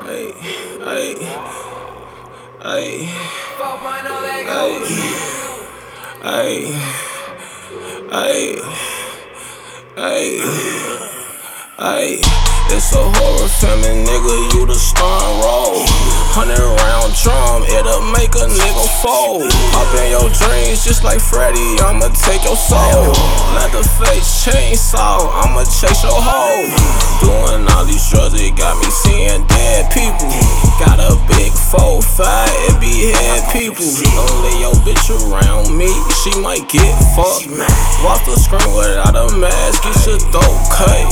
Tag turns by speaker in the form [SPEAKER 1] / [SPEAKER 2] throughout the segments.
[SPEAKER 1] Hey, hey, hey, hey, hey, hey, hey. It's a horror film, and nigga, you the starring role. 100-round drum, it'll make a nigga fold. Up in your dreams, just like Freddy, I'ma take your soul. Leatherface chainsaw, I'ma chase your hoe. Doing all these drugs, it got me seeing dead people. Got a big 4-5, it be head people. Don't let your bitch around me, she might get fucked. Walk the screen without a mask, get your throat cut.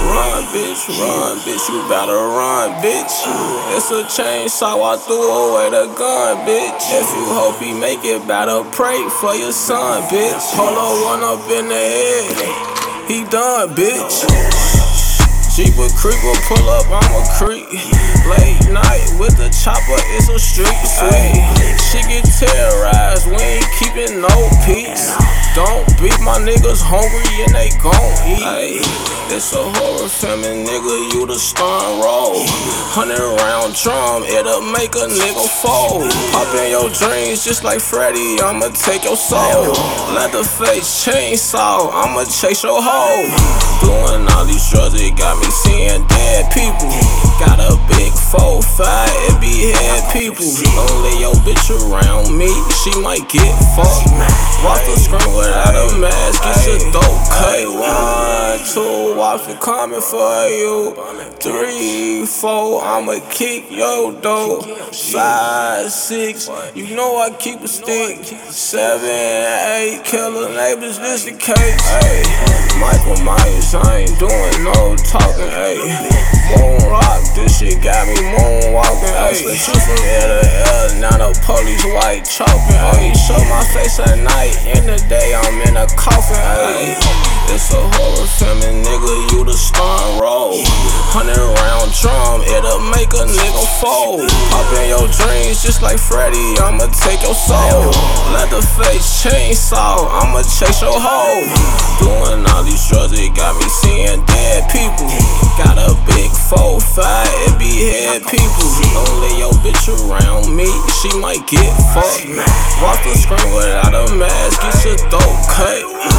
[SPEAKER 1] Run, bitch, you better run, bitch. It's a chainsaw, I threw away the gun, bitch. If you hope he make it, better pray for your son, bitch. Polo one up in the head, he done, bitch. Jeep a creep will pull up, I'ma creep. Late night with the chopper, it's a street sweep. She get terrorized, we ain't keeping no peace. Don't beat my niggas hungry and they gon' eat. Ay, it's a horror film, and nigga, you the starring role. 100-round drum, it'll make a nigga fold. Pop in your dreams just like Freddy, I'ma take your soul. Leatherface chainsaw, I'ma chase your hoe. Doing all these drugs, it got me seeing dead people. Got a big 4-5, it be head people. Don't let your bitch around me, she might get fucked. Walk the screen without a mask, get your throat cut. 1, 2, watch for coming for you. 3, 4, I'ma kick your door. 5, 6, you know I keep a stick. 7, 8, killer neighbors, this the case. Ay, Michael Myers, I ain't doing no talking. Ay, moon rock, this shit got me moonwalking. Ay, shoot from ear to ear, now the police white chalking. Ay, show my face at night, in the day I'm in a coffin. Ay, it's a horror film, and nigga, you the starring role. 100-round drum, it'll make a nigga fold. Pop in your dreams just like Freddy, I'ma take your soul. Leatherface chainsaw, I'ma chase your hoe. Doing all these drugs, it got me seeing dead people. Got a big 4-5, it be head people. Don't let your bitch around me, she might get fucked. Walk the screen without a mask, get your throat cut.